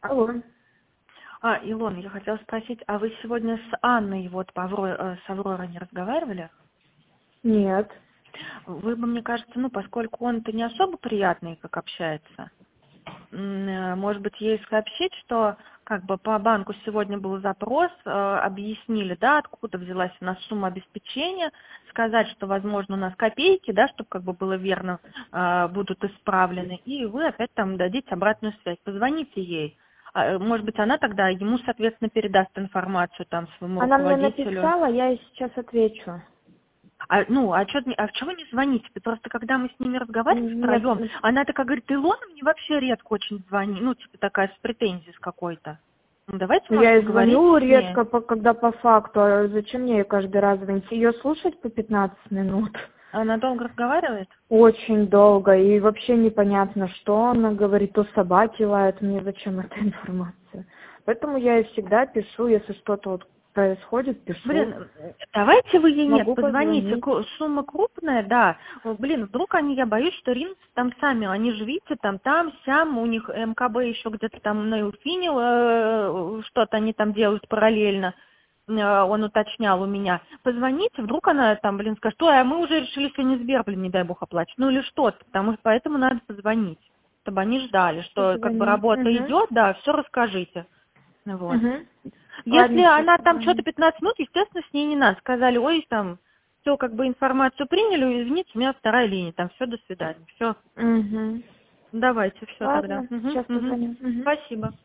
Алло. Илона, я хотела спросить, а вы сегодня с Анной, вот, с Авророй не разговаривали? Нет. Вы бы, мне кажется, поскольку он-то не особо приятный, как общается, может быть, ей сообщить, что как бы по банку сегодня был запрос, объяснили, да, откуда взялась у нас сумма обеспечения, сказать, что, возможно, у нас копейки, да, чтобы как бы было верно, будут исправлены, и вы опять там дадите обратную связь, позвоните ей. Может быть, она тогда ему, соответственно, передаст информацию там своему Она мне руководителю. написала, я ей сейчас отвечу. Чего не звоните? Просто когда мы с ними разговариваем Нет, втроем, она такая говорит, Илона мне вообще редко очень звонит, такая с претензией с какой-то. Давайте, я может, ей звоню поговорите с ней. редко, когда по факту. А зачем мне ей каждый раз звонить? Ее слушать по 15 минут? Она долго разговаривает? Очень долго. И вообще непонятно, что она говорит. То собаки лают. Мне зачем эта информация? Поэтому я ей всегда пишу, если что-то вот происходит, пишу. Давайте вы ей Могу позвоните. позвонить. Сумма крупная, да. Вдруг я боюсь, что ринутся там сами. Они же, видите, там, сям, у них МКБ еще где-то там на Илфине что-то они там делают параллельно. Он уточнял у меня. Позвоните, вдруг она там, скажет, а мы уже решили, что не Сбер, не дай бог оплачивать. Или что-то, поэтому надо позвонить, чтобы они ждали, что как бы Позвоню. работа Угу. идет, да, все расскажите. Вот. Угу. Если Ладно, сейчас она там что-то позвоню. 15 минут, естественно, с ней не надо. Сказали, ой, там, все, как бы информацию приняли, извините, у меня вторая линия, там, все, до свидания. Все, Угу. давайте, все тогда. Ладно, сейчас Мгм. позвоню. Угу. Спасибо.